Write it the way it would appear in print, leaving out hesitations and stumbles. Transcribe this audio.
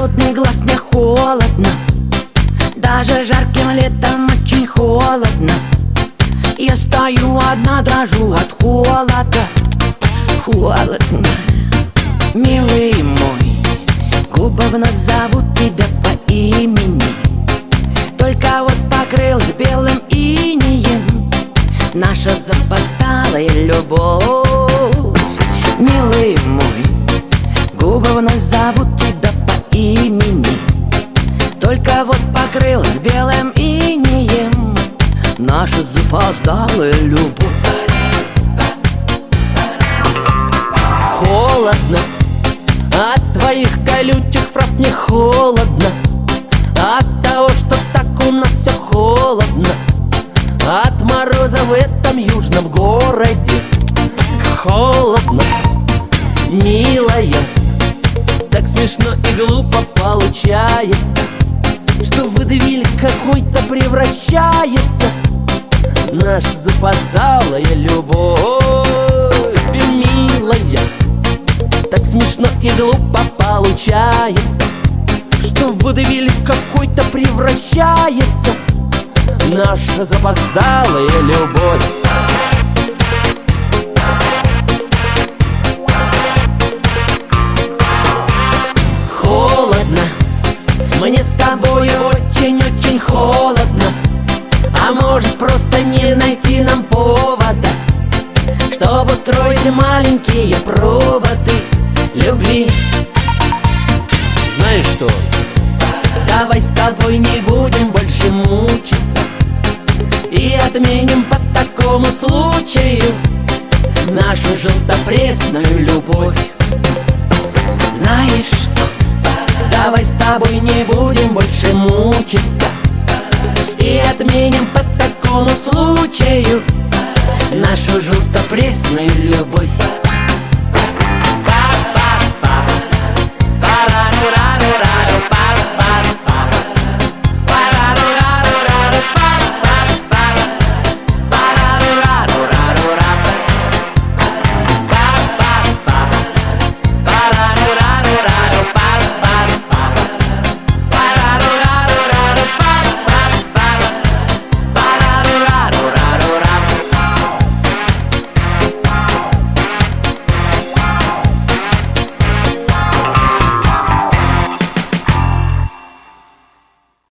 голодный глаз, мне холодно. Даже жарким летом очень холодно. Я стою одна, дрожу от холода. Холодно. Милый мой, губы вновь зовут тебя по имени. Только вот покрылась белым инеем наша запоздалая любовь. Милый мой, губы вновь зовут тебя по имени. Только вот покрылась белым инеем наша запоздалая любовь. Холодно от твоих колючих фраз, мне холодно от того, что так у нас все холодно. От мороза в этом южном городе холодно, милая. Так смешно и глупо получается, что в водевиль какой-то превращается наша запоздалая любовь. Милая, так смешно и глупо получается, что в водевиль какой-то превращается наша запоздалая любовь. Холодно, мне с тобой очень-очень холодно. А может, просто не найти нам повода, чтобы устроить маленькие проводы любви? Знаешь что? Давай с тобой не будем больше мучиться и отменим по такому случаю нашу желтопресную любовь. Знаешь что? Давай с тобой не будем больше мучиться и отменим по такому случаю нашу желтопресную любовь.